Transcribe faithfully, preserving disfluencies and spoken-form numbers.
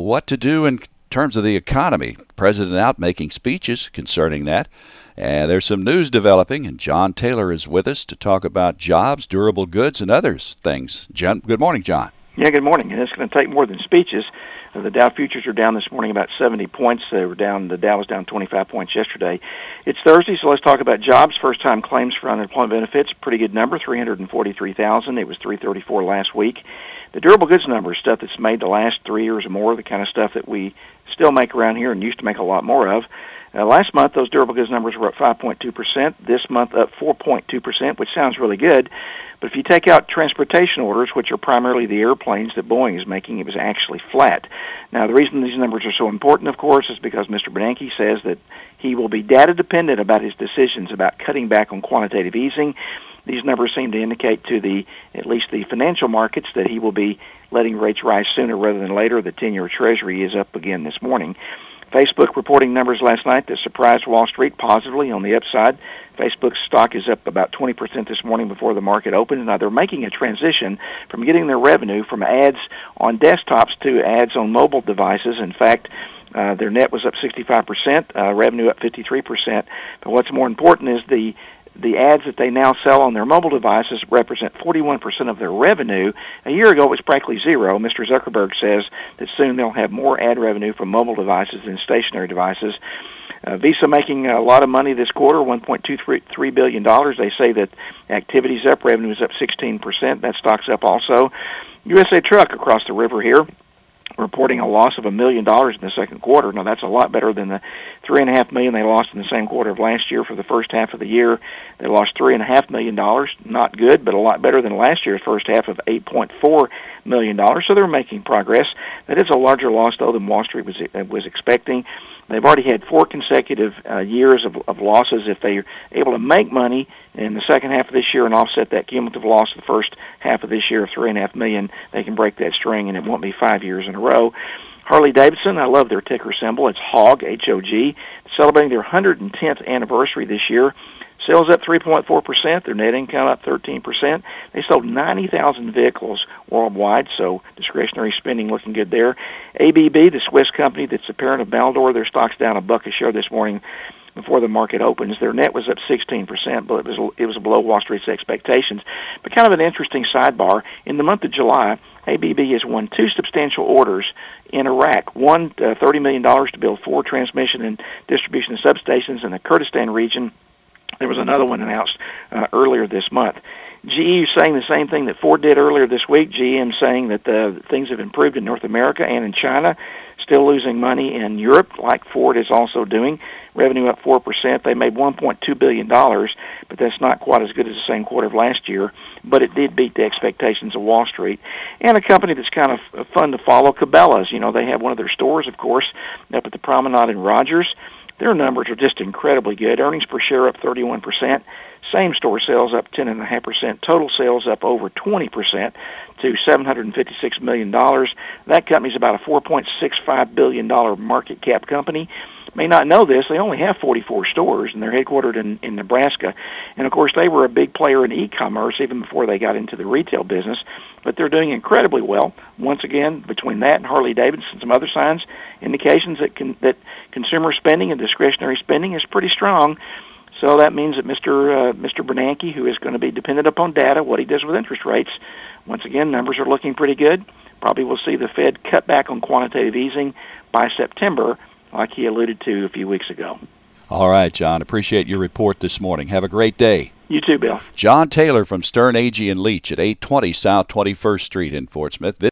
what to do in terms of the economy. President out making speeches concerning that. And there's some news developing, and John Taylor is with us to talk about jobs, durable goods, and others things. John, good morning, John. Yeah, good morning. And it's going to take more than speeches. Uh, the Dow futures are down this morning about seventy points. They were down. The Dow was down twenty-five points yesterday. It's Thursday, so let's talk about jobs. First-time claims for unemployment benefits, pretty good number, three hundred forty-three thousand. It was three thirty-four last week. The durable goods number is stuff that's made the last three years or more, the kind of stuff that we still make around here and used to make a lot more of. Uh, last month, those durable goods numbers were up five point two percent. This month, up four point two percent, which sounds really good. But if you take out transportation orders, which are primarily the airplanes that Boeing is making, it was actually flat. Now, the reason these numbers are so important, of course, is because Mister Bernanke says that he will be data-dependent about his decisions about cutting back on quantitative easing. These numbers seem to indicate to the at least the financial markets that he will be letting rates rise sooner rather than later. The ten-year Treasury is up again this morning. Facebook reporting numbers last night that surprised Wall Street positively on the upside. Facebook's stock is up about twenty percent this morning before the market opened. Now, they're making a transition from getting their revenue from ads on desktops to ads on mobile devices. In fact, uh, their net was up sixty-five percent, uh, revenue up fifty-three percent. But what's more important is the The ads that they now sell on their mobile devices represent forty-one percent of their revenue. A year ago, it was practically zero. Mister Zuckerberg says that soon they'll have more ad revenue from mobile devices than stationary devices. Uh, Visa making a lot of money this quarter, one point two three billion dollars. They say that activity's up, revenue is up sixteen percent. That stock's up also. U S A Truck across the river here, reporting a loss of a million dollars in the second quarter. Now, that's a lot better than the three and a half million they lost in the same quarter of last year. For the first half of the year, they lost three and a half million dollars. Not good, but a lot better than last year's first half of eight point four million dollars. So they're making progress. That is a larger loss, though, than Wall Street was was expecting. They've already had four consecutive uh, years of, of losses. If they're able to make money in the second half of this year and offset that cumulative loss of the first half of this year of three and a half million, they can break that string, and it won't be five years in a row. Harley-Davidson, I love their ticker symbol. It's H O G, H O G, celebrating their one hundred tenth anniversary this year. Sales up three point four percent. Their net income up thirteen percent. They sold ninety thousand vehicles worldwide, so discretionary spending looking good there. A B B, the Swiss company that's the parent of Baldor, their stock's down a buck a share this morning before the market opens. Their net was up sixteen percent, but it was it was below Wall Street's expectations. But kind of an interesting sidebar, in the month of July, A B B has won two substantial orders in Iraq. One, uh, thirty million dollars to build four transmission and distribution substations in the Kurdistan region. There was another one announced uh, earlier this month. G E is saying the same thing that Ford did earlier this week. G M saying that the things have improved in North America and in China, still losing money in Europe, like Ford is also doing. Revenue up four percent. They made one point two billion dollars, but that's not quite as good as the same quarter of last year, but it did beat the expectations of Wall Street. And a company that's kind of fun to follow, Cabela's. You know, they have one of their stores, of course, up at the Promenade in Rogers. Their numbers are just incredibly good. Earnings per share up thirty-one percent. Same-store sales up ten point five percent. Total sales up over twenty percent to seven hundred fifty-six million dollars. That company's about a four point six five billion dollars market cap company. May not know this, they only have forty-four stores, and they're headquartered in, in Nebraska. And, of course, they were a big player in e-commerce even before they got into the retail business. But they're doing incredibly well. Once again, between that and Harley-Davidson and some other signs, indications that can, that consumer spending and discretionary spending is pretty strong. So that means that Mister Uh, Mister Bernanke, who is going to be dependent upon data, what he does with interest rates, once again, numbers are looking pretty good. Probably we'll see the Fed cut back on quantitative easing by September, like he alluded to a few weeks ago. All right, John. Appreciate your report this morning. Have a great day. You too, Bill. John Taylor from Stern Agee and Leach at eight twenty South twenty-first Street in Fort Smith.